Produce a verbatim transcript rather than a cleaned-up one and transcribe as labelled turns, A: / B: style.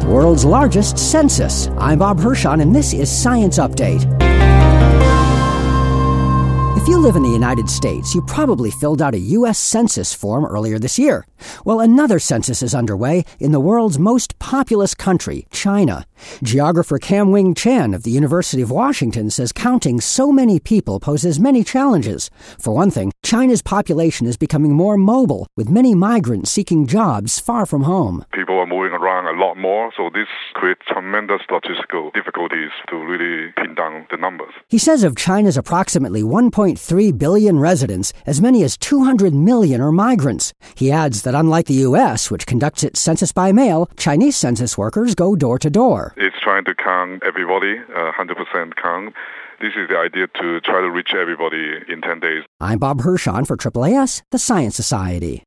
A: world's largest census. I'm Bob Hirschon, and this is Science Update. If you live in the United States, you probably filled out a U S Census form earlier this year. Well, another census is underway in the world's most populous country, China. Geographer Kam-Wing Chen of the University of Washington says counting so many people poses many challenges. For one thing, China's population is becoming more mobile, with many migrants seeking jobs far from home.
B: People are moving around a lot more, so this creates tremendous logistical difficulties to really pin down the numbers.
A: He says of China's approximately one point three billion residents, as many as two hundred million are migrants. He adds that unlike the U S, which conducts its census by mail, Chinese census workers go door to door.
B: It's trying to count everybody, uh, one hundred percent count. This is the idea to try to reach everybody in ten days.
A: I'm Bob Hirschon for Triple A S, the Science Society.